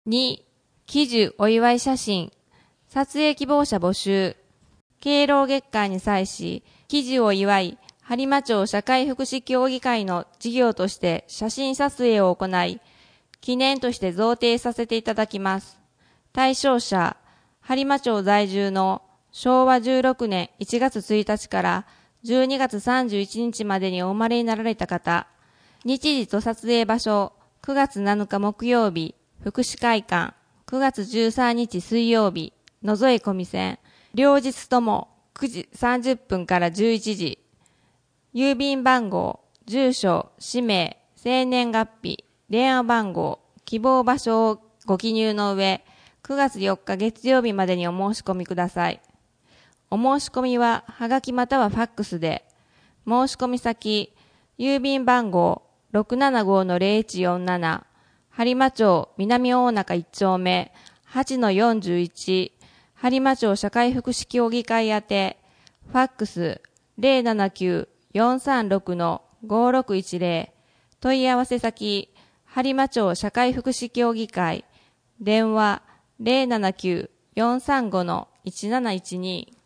2、喜寿お祝い写真、撮影希望者募集。敬老月間に際し、喜寿を祝い、播磨町社会福祉協議会の事業として写真撮影を行い、記念として贈呈させていただきます。対象者、播磨町在住の昭和16年1月1日から12月31日までにお生まれになられた方、日時と撮影場所、9月7日木曜日、福祉会館、9月13日水曜日、野添込み線、両日とも9時30分から11時、郵便番号、住所、氏名、生年月日、電話番号、希望場所をご記入の上、9月4日月曜日までにお申し込みください。お申し込みは、はがきまたはファックスで、申し込み先、郵便番号 675-0147、播磨町南大中1丁目 8-41、播磨町社会福祉協議会宛て、ファックス 079-436-5610、問い合わせ先、播磨町社会福祉協議会、電話 079-435-1712